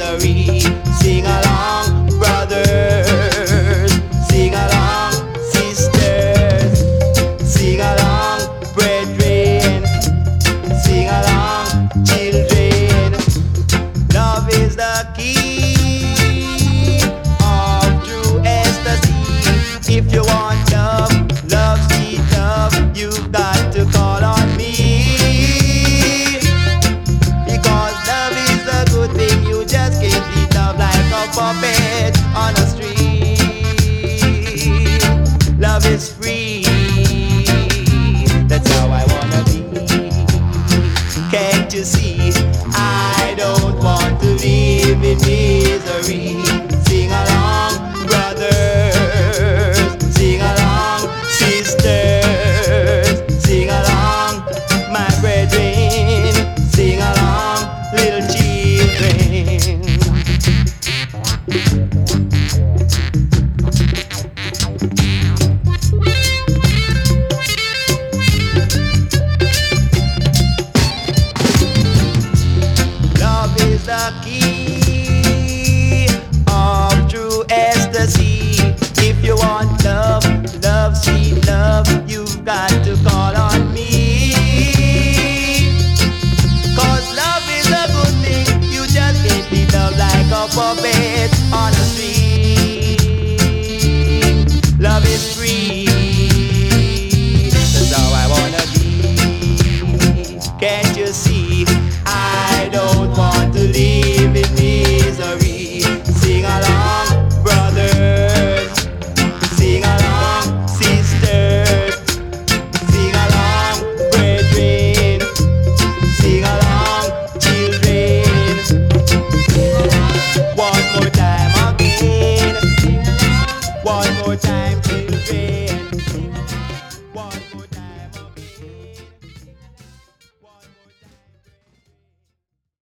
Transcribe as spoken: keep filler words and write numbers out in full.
misery. Sing along, brothers. Sing along, sisters. Sing along, brethren. Sing along, children. Love is the key of true ecstasy. If you want love, love, sweet love, you've got to call on me. Because love is a good thing, you just can't beat love like a puppet on a string. Love is free, that's how I wanna be. Can't you see, I don't want to live in misery. Sing along, brothers. Sing along, sisters. Sing along, my brethren. Sing along, little children. Love is the key of true ecstasy. If you want love, love, sweet love, you've got to call on me. Cause love is a good thing, you just can't beat love like a puppet